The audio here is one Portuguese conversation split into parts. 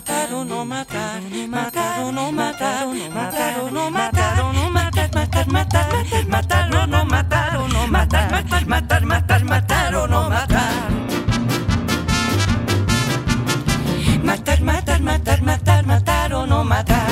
matar ou não matar, matar ou não matar, matar ou não matar, matar, matar, matar, matar ou não matar, ou não matar, matar, matar, matar, matar ou não matar. Matar, matar, matar, matar, matar ou não matar.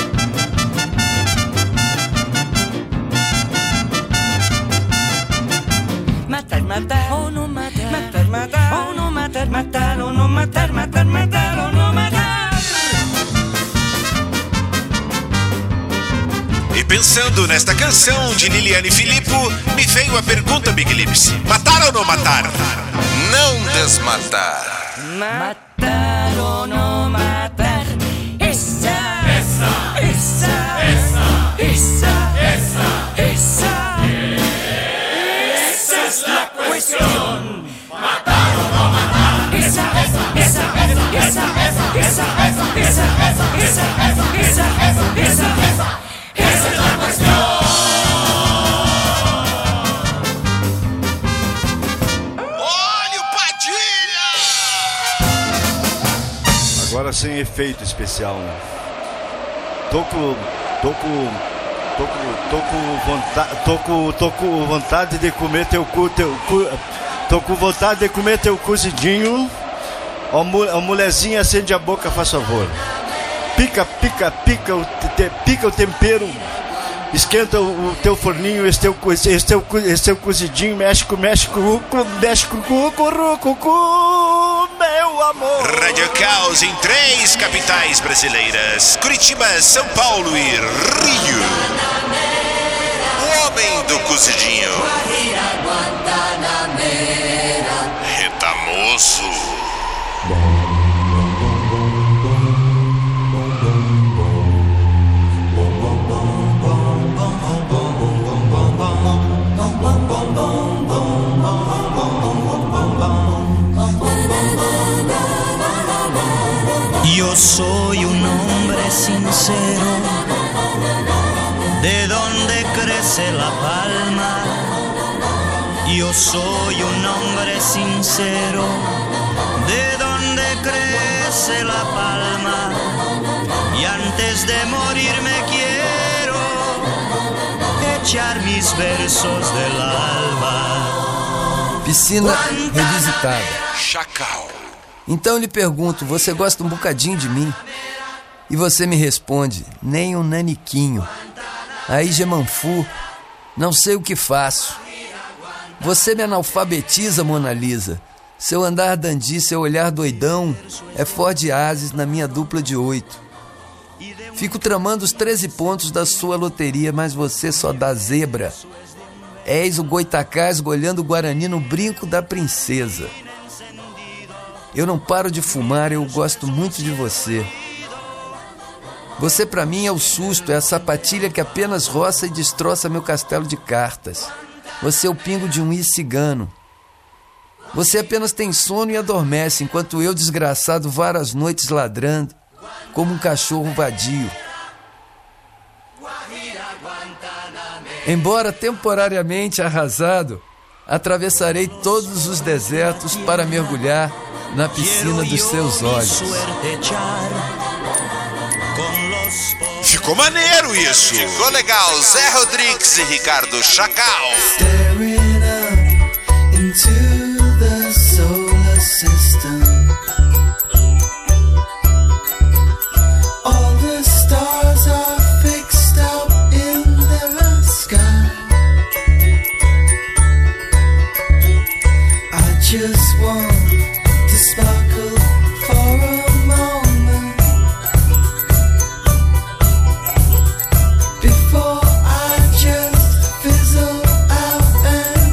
Matar, matar ou não matar. Matar, matar ou não matar. Matar ou não matar. Matar, matar ou não matar. E pensando nesta canção de Liliane Filippo, me veio a pergunta, Big Lips: matar ou não matar? Não desmatar. Matar ou não matar. Essa es la cuestión. Matar o no matar. Esa es la cuestión. Olha o Padilha! Agora sem efeito especial, né? Tô com vontade de comer teu cu. Tô com vontade de comer teu cozidinho. Ó, mulherzinha, acende a boca, faz favor. Pica o tempero. Esquenta o teu forninho, esse teu cozidinho, mexe com o meu amor. Rádio Caos em 3 capitais brasileiras: Curitiba, São Paulo e Rio. O homem do cozidinho. Retamoso. Yo soy un hombre sincero, de donde crece la palma. Yo soy un hombre sincero, de donde crece la palma. Y antes de morir me quiero echar mis versos del alma. Piscina revisitada. Chacal. Então eu lhe pergunto, você gosta um bocadinho de mim? E você me responde, nem um naniquinho. Aí, Gemanfu, não sei o que faço. Você me analfabetiza, Mona Lisa. Seu andar dandy, seu olhar doidão é Ford Ases na minha dupla de 8. Fico tramando os 13 pontos da sua loteria, mas você só dá zebra. És o Goitacá esgolhando o Guarani no brinco da princesa. Eu não paro de fumar, eu gosto muito de você. Você pra mim é o susto, é a sapatilha que apenas roça e destroça meu castelo de cartas. Você é o pingo de um cigano. Você apenas tem sono e adormece, enquanto eu, desgraçado, varo as noites ladrando, como um cachorro vadio. Embora temporariamente arrasado, atravessarei todos os desertos para mergulhar na piscina dos seus olhos. Ficou maneiro isso. Ficou legal. Zé Rodrigues e Ricardo Chacal. Staring up into the solar system. All the stars are fixed up in the sky. I just want to sparkle for a moment before I just fizzle out and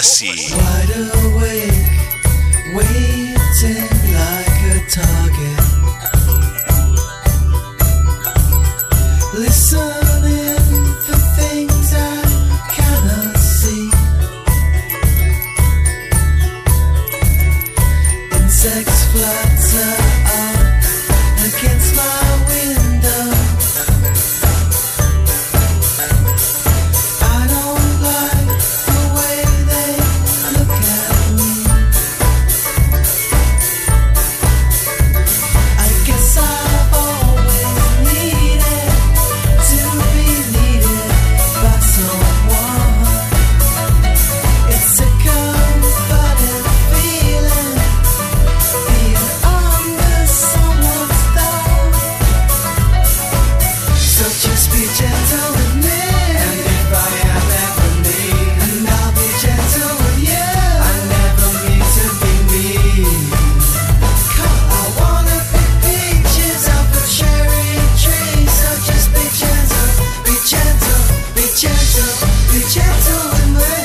Fofa-se. Wide awake, waiting like a target. Listening for things I cannot see. Insects flutter up against my window. I don't like the way they look at me. I guess I've always needed to be needed by someone. It's a comforting feeling, being under someone's thumb. So just be gentle with me. And if I am ever me, and I'll be gentle with you. I never mean to be mean. I wanna pick peaches off a cherry tree. So just be gentle, be gentle, be gentle, be gentle with me.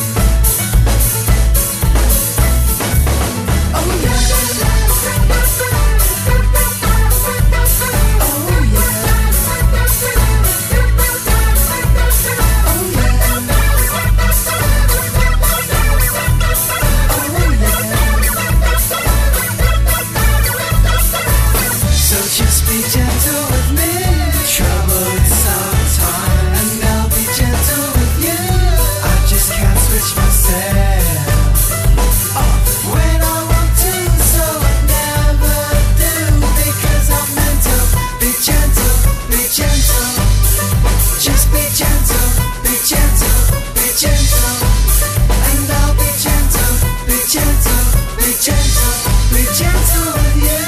Oh yeah. Oh so just be gentle with me. Trouble is sometime, and I'll be gentle with you. I just can't switch myself when I want to, so I never do, because I'm mental. Be gentle, be gentle. Just be gentle, be gentle, be gentle. And I'll be gentle, be gentle, be gentle, be gentle with you.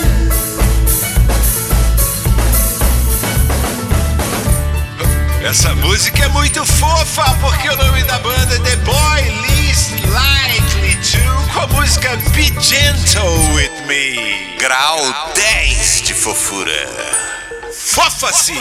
Essa música é muito fofa, porque o nome da banda é The Boy Least Likely To, com a música Be Gentle With Me. Grau 10 de fofura. Fofa-se!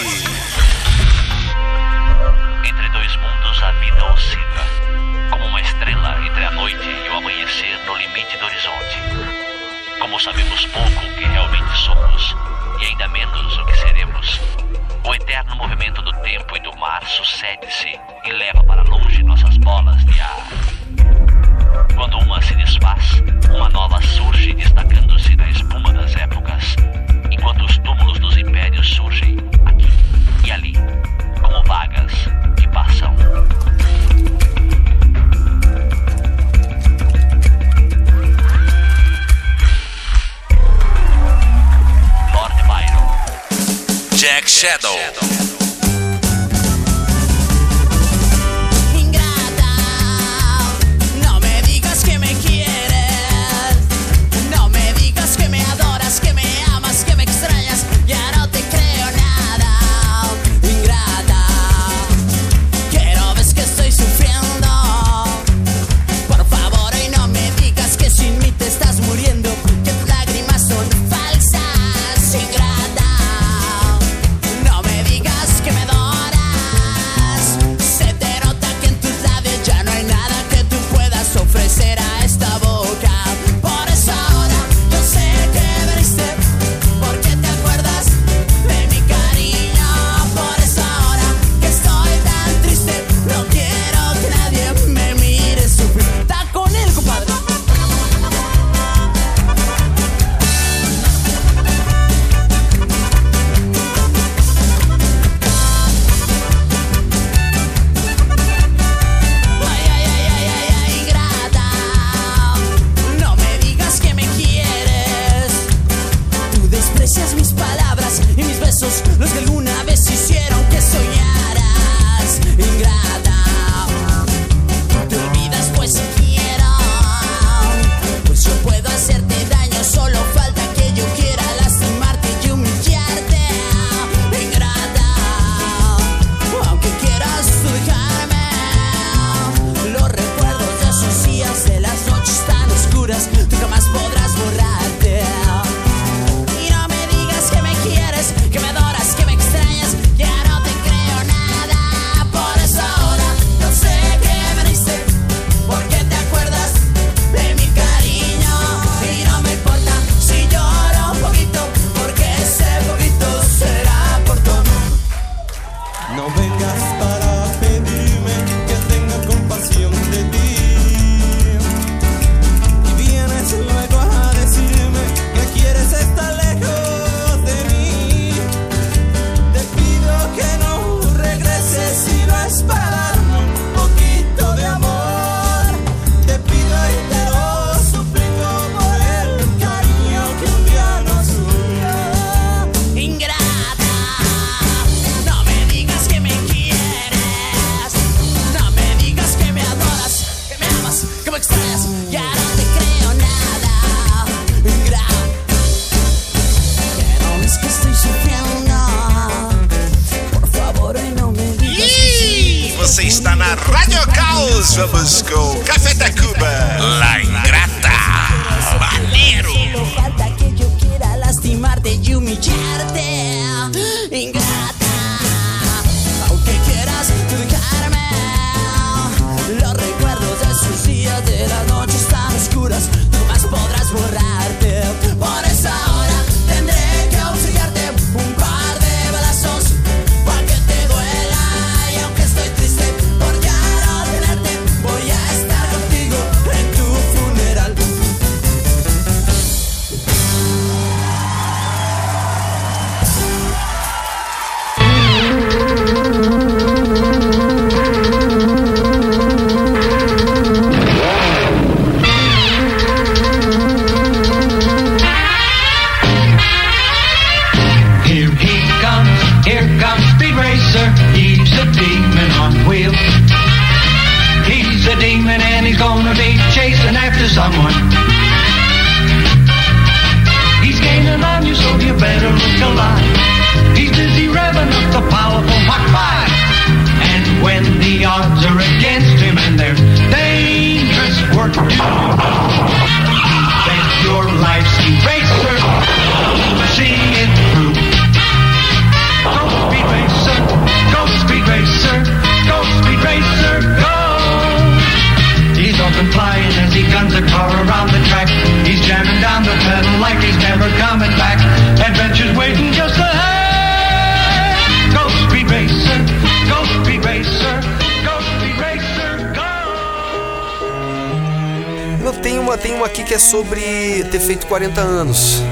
Entre dois mundos a vida oscila, como uma estrela entre a noite e o amanhecer no limite do horizonte. Como sabemos pouco o que realmente somos, e ainda menos o que seremos, o eterno movimento do tempo e do mar sucede-se e leva para longe nossas bolas de ar. Quando uma se desfaz, uma nova surge, destacando-se da espuma das épocas, enquanto os túmulos dos impérios surgem aqui e ali, como vagas e passam. Lord Byron. Jack Shadow. Ingrata, no me digas que me quieres, no me digas que me adoras, que me amas, que me extrañas, ya no te creo nada. Ingrata, que no ves que estoy sufriendo. Por favor, y no me digas que sin mí te estás muriendo, que tus lágrimas son falsas. Ingrata, no me digas que me adoras. Se te nota que en tus labios ya no hay nada que tú puedas ofrecer a esta boca. Por eso ahora yo sé que veniste, porque te acuerdas de mi cariño. Por eso ahora que estoy tan triste, no quiero que nadie me mire sufrir. Está con él, compadre. Ay, ay, ay, ay, ay, ay, ingrata, no me digas que me quieres. Tú desprecias mis palabras y mis besos, los que alguna vez hicieron que soñaras. Ingrata, te olvidas pues si quiero, pues yo puedo hacerte daño, solo falta que yo quiera lastimarte y humillarte. Ingrata, aunque quieras tú dejarme, los recuerdos de esos días, de las noches tan oscuras, tú jamás podrás borrarte. Y no me digas que me quieres, que me adoras, que me extrañas, ya no vamos com Café Tacuba, La Ingrata. Maneiro! Solo falta que yo quiera lastimarte y humillarte, ingrata. Aunque quieras dejarme, los recuerdos de esos días de las noches tan oscuras jamás podrás borrarte. Por eso ahora tendré que obsequiarte un par de balazos para que te duela. Y aunque estoy triste por ya no tenerte, voy a estar contigo en tu funeral. Here comes Speed Racer. He's a demon on wheels. He's a demon and he's gonna be chasing after someone. He's gaining on you, so you better look alive. He's busy revving up the powerful Mach 5. And when the odds are against him and there's dangerous work to do, bet your life's Speed Racer. See it through. Go Speed Racer, go Speed Racer, go Speed Racer, go! He's up and flying as he guns a car around the track. He's jamming down the pedal like he's never coming back. Adventure's waiting just ahead. Go Speed Racer, go Speed Racer, go Speed Racer, go! Eu tenho uma aqui que é sobre ter feito 40 anos.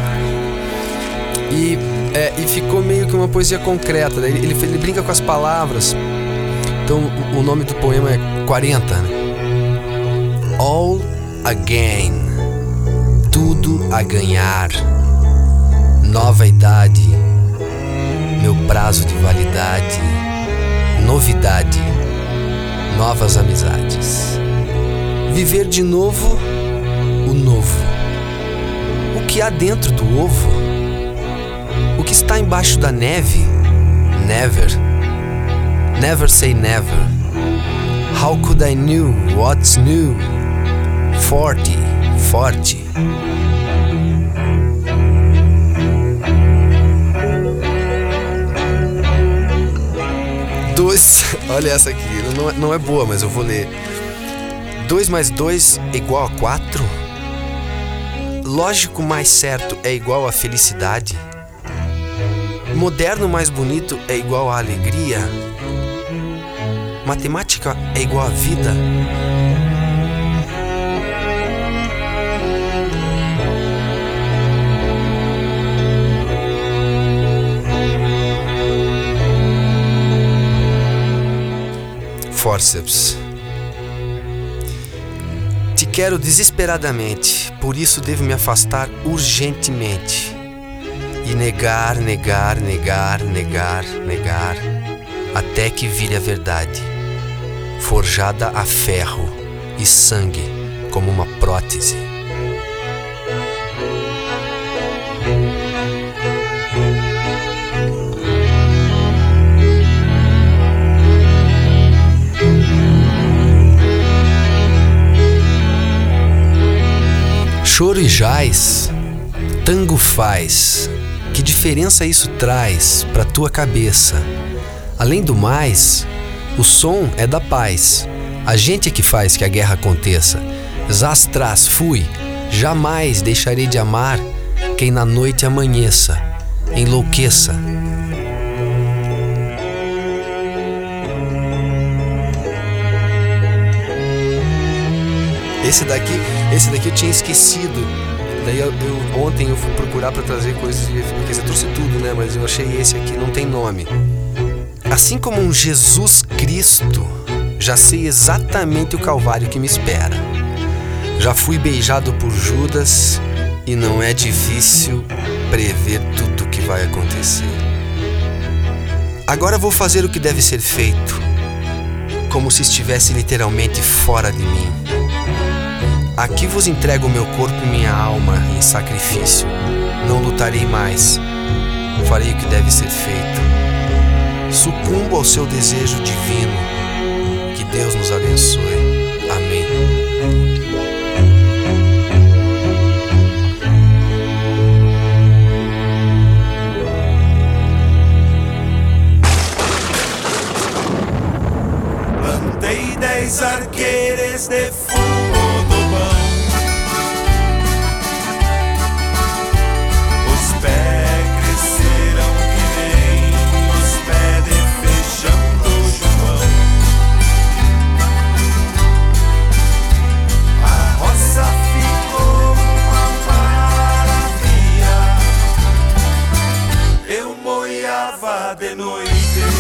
E ficou meio que uma poesia concreta. Ele brinca com as palavras. Então o nome do poema é 40, né? All again, tudo a ganhar. Nova idade, meu prazo de validade. Novidade, novas amizades. Viver de novo o novo. O que há dentro do ovo? O que está embaixo da neve? Never. Never say never. How could I knew what's new? 40. Olha essa aqui, não é boa, mas eu vou ler. 2 mais 2 é igual a 4? Lógico mais certo é igual a felicidade? Moderno mais bonito é igual a alegria? Matemática é igual a vida? Forceps. Te quero desesperadamente, por isso devo me afastar urgentemente. E negar, até que vire a verdade, forjada a ferro e sangue como uma prótese. Choro e jaz, tango faz. Que diferença isso traz pra tua cabeça? Além do mais, o som é da paz. A gente é que faz que a guerra aconteça. Zastras fui, jamais deixarei de amar quem na noite amanheça, enlouqueça. Esse daqui eu tinha esquecido. Daí ontem eu fui procurar pra trazer coisas, quer dizer, trouxe tudo, né? Mas eu achei esse aqui, não tem nome. Assim como um Jesus Cristo, já sei exatamente o calvário que me espera. Já fui beijado por Judas e não é difícil prever tudo o que vai acontecer. Agora vou fazer o que deve ser feito, como se estivesse literalmente fora de mim. Aqui vos entrego o meu corpo e minha alma em sacrifício. Não lutarei mais. Farei o que deve ser feito. Sucumbo ao seu desejo divino, que Deus nos abençoe. Amém. Plantei 10 arqueires de fumo do bom. Os pés cresceram que nem os pés de feijão do João. A roça ficou uma maravilha. Eu moiava de noite.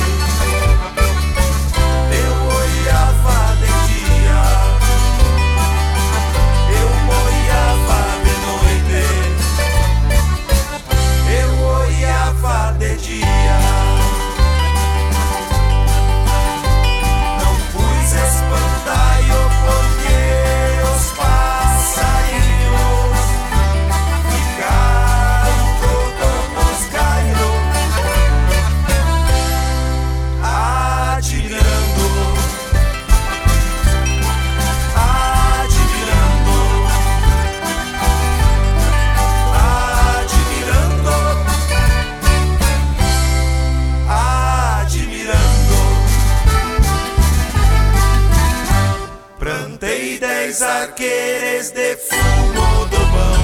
Arqueires de fumo do bom.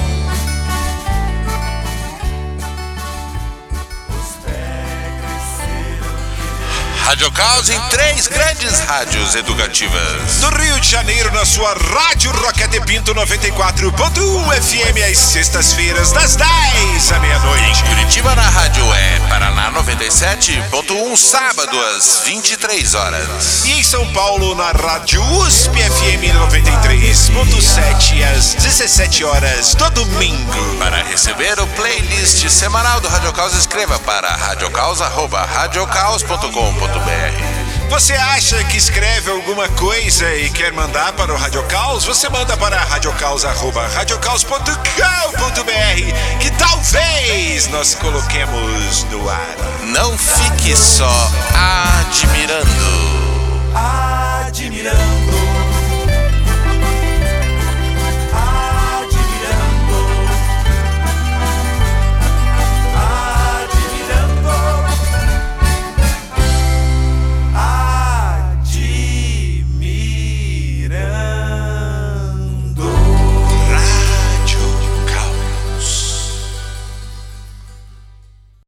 Os pés cresceram. Rádio Caos em 3 grandes rádios educativas. Do Rio de Janeiro, na sua Rádio Roquete Pinto 94.1 FM, às sextas-feiras, das 10 à meia-noite. Em Curitiba, na Rádio Paraná 97.1, sábado, às 23 horas. E em São Paulo, na Rádio USP FM 93.7, às 17 horas, do domingo. Para receber o playlist semanal do Rádio Caos, escreva para radiocaos@radiocaos.com.br. Você acha que escreve alguma coisa e quer mandar para o Rádio Caos? Você manda para radiocaos@radiocaos.com.br, que talvez nós coloquemos no ar. Não fique só admirando.